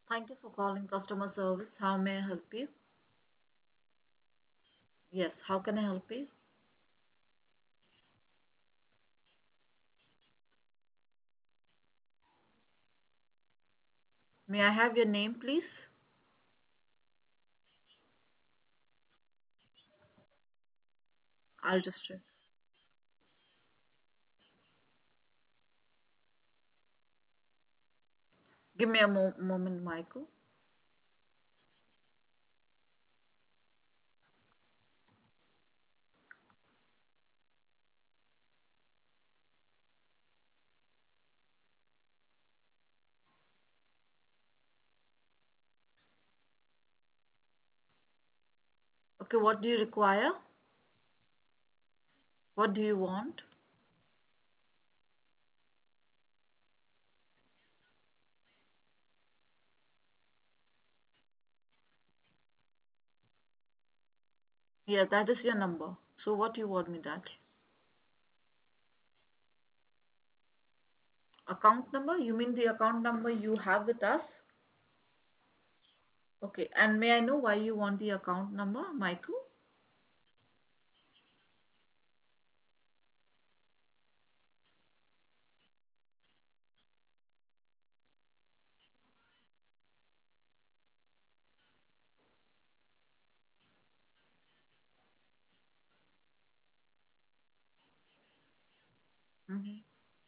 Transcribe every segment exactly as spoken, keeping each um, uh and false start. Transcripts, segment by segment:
Thank you for calling customer service. How may I help you? Yes, how can I help you? May I have your name, please? I'll just check. Give me a mo- moment, Michael. Okay, what do you require? What do you want? Yeah, that is your number. So what do you want me that? Account number? You mean the account number you have with us? Okay, and may I know why you want the account number, Michael? Mm-hmm.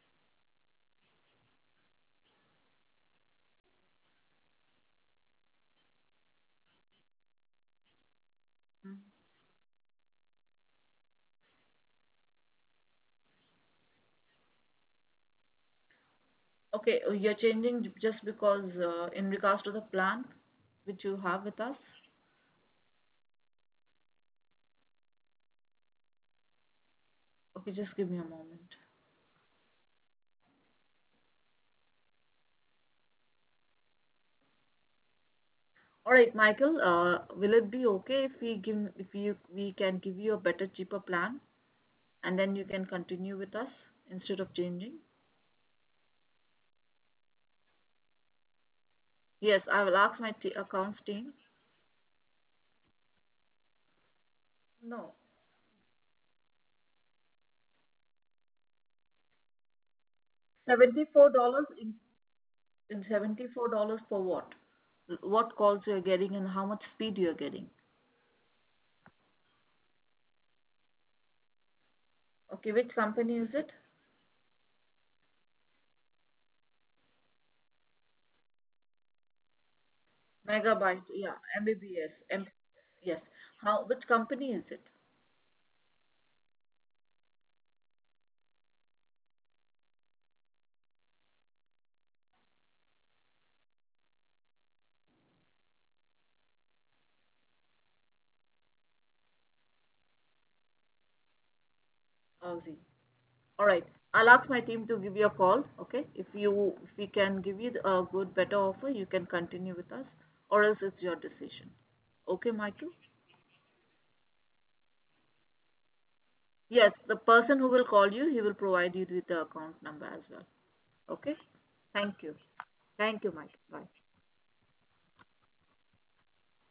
Okay, uh, you're changing just because uh, in regards to the plan which you have with us? Okay, just give me a moment. All right, Michael, uh, will it be okay if we give if you we can give you a better, cheaper plan, and then you can continue with us instead of changing? Yes, I will ask my t accounts team. No, seventy-four dollars in, in seventy-four dollars for what? What calls you're getting and how much speed you're getting? Okay, which company is it? Megabyte, yeah, M B B S, M yes. How, which company is it? Aussie. All right. I'll ask my team to give you a call. Okay. If you if we can give you a good better offer, you can continue with us, or else it's your decision. Okay, Michael? Yes, the person who will call you, he will provide you with the account number as well. Okay. Thank you. Thank you, Michael. Bye.